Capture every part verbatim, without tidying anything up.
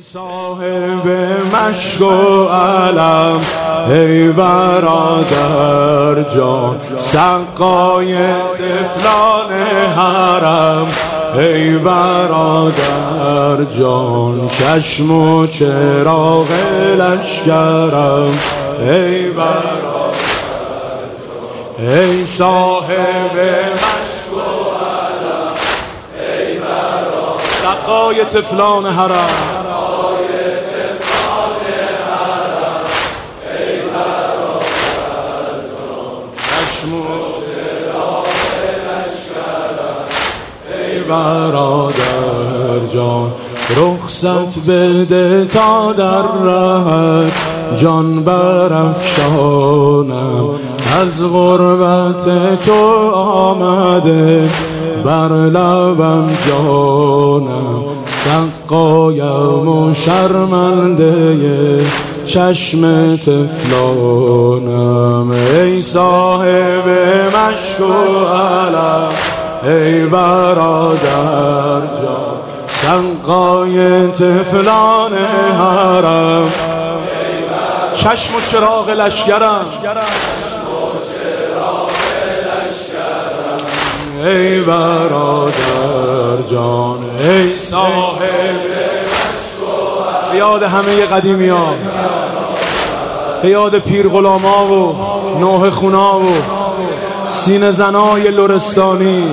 صاحب مشک و علم، ای برادر جان سقای طفلان حرم، ای برادر جان چشم و چراغ لشکرم، ای برادر جان ای صاحب مشک و علم، ای برادر سقای طفلان حرم، برادر جان رخصت بده تا در رهت جان برافشانم، از غربت تو آمده بر لبم جانم، سقایم و شرمنده چشم طفلانم، ای صاحب مشک و علم، ای برادر جان سقای طفلان حرم، چشم و چراغ لشکرم، ای برادر جان ای صاحب به یاد همه قدیمی ها، به یاد پیر غلاما و نوح خونا و سینه زنای لرستانی،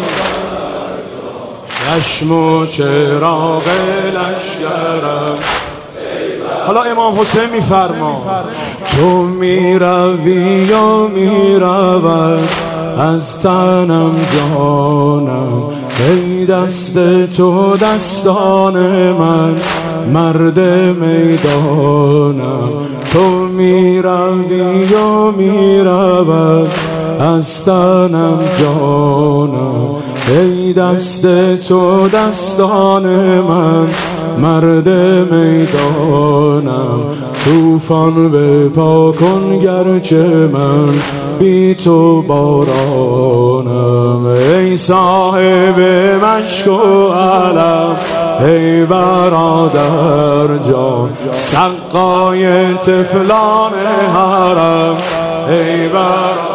چشم و چراغ لشکرم. حالا امام حسین میفرما تو میروی یا میرود از تنم جانم، ای دست تو دستان من مرد میدانم، تو میروی یا میرود از تنم جانم، ای دست تو دستان من مرد میدانم، طوفان به پا کن گرچه من بی تو بارانم، ای صاحب مشک و علم، ای برادر جان سقای طفلان حرم، ای برادر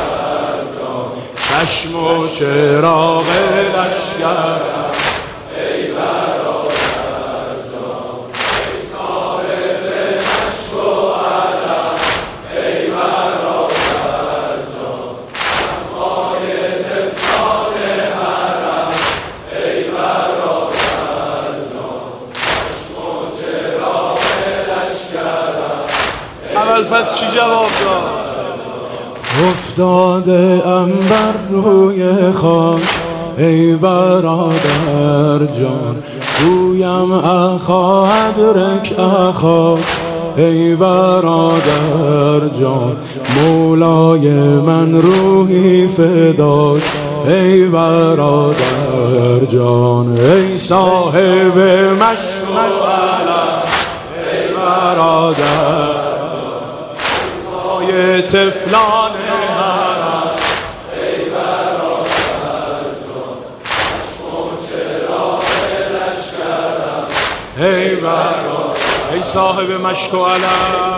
چشم و چراغ لشکرم، ای برادر جان ای صاحب مشک و علم، ای برادر جان سقای طفلان حرم، ای برادر جان چشم و چراغ لشکرم. اول فصل چی جواب داد؟ افتاده ام بر روی خاک، ای برادر جان گویم اخا ادرک اخا، ای برادر جان مولای من روحی فداک، ای برادر جان ای صاحب مشک و علم، ای برادر سقای طفلان حرم، ای برادر جان چشم و چراغ لشکرم، ای برادر ای صاحب مشک و علم،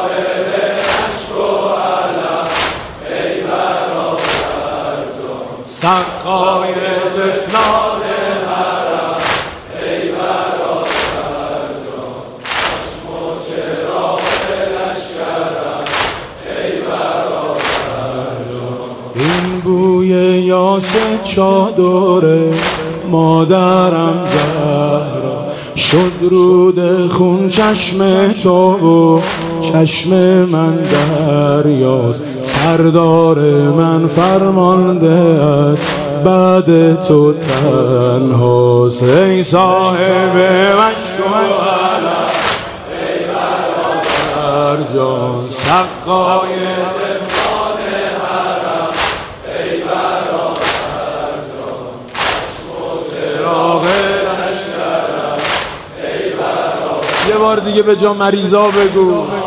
ای برادر جان سقای طفلان حرم، ای برادر جان چشم و چراغ لشکرم، ای برادر جان این بوی یاس چادر مادرم زهرا شد رود خون چشم تو و چشم من دریاست، سردار من فرمانده بعد تو تنهاست، ای صاحب مشک و علم، ای برادر جان سقای طفلان حرم، ای برادر جان چشم و چراغ لشکرم، ای برادر. یه بار دیگه به جا مریضا بگو.